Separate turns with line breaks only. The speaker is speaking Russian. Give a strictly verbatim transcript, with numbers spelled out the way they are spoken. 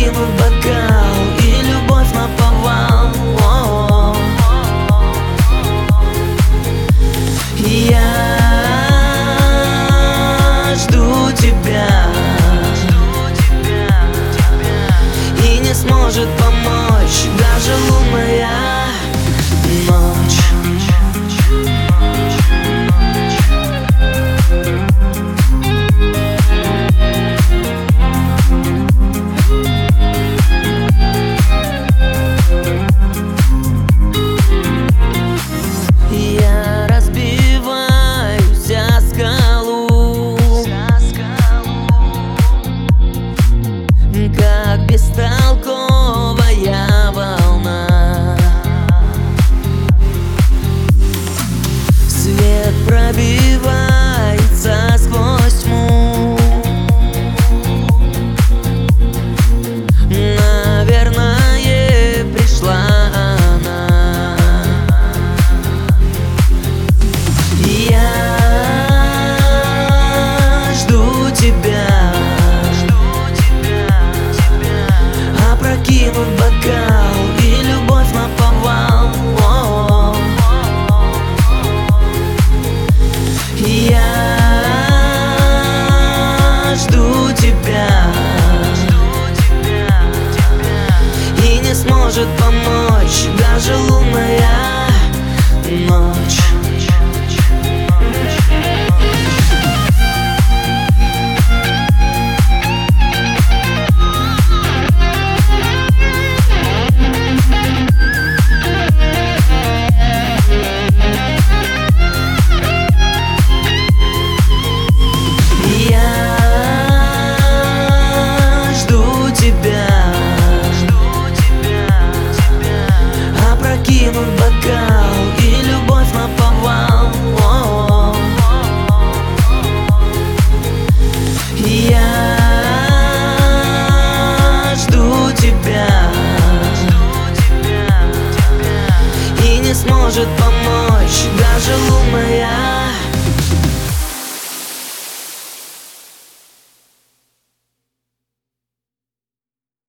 опрокинут бокал и любовь наповал. О-о-о. Я жду тебя, и не сможет помочь даже лунная ночь. Я разбиваюсь о скалу, как бестолковая волна. Свет пробивается сквозь тьму. Наверное, пришла она. Я жду тебя, опрокинут бокал и любовь наповал. О-о-о. Я жду тебя, и не сможет помочь даже лунная ночь. Опрокинут бокал и любовь наповал. О-о-о. Я жду тебя, и не сможет помочь даже лунная